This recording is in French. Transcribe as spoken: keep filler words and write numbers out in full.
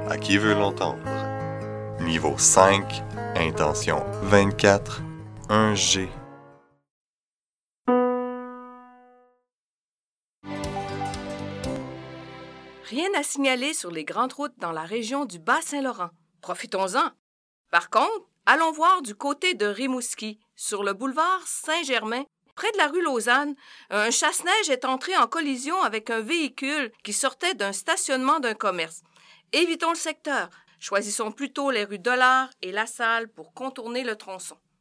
À qui veut l'entendre? Niveau cinq, intention vingt-quatre, un G. Rien à signaler sur les grandes routes dans la région du Bas-Saint-Laurent. Profitons-en. Par contre, allons voir du côté de Rimouski, sur le boulevard Saint-Germain, près de la rue Lausanne. Un chasse-neige est entré en collision avec un véhicule qui sortait d'un stationnement d'un commerce. Évitons le secteur. Choisissons plutôt les rues Dollard et La Salle pour contourner le tronçon.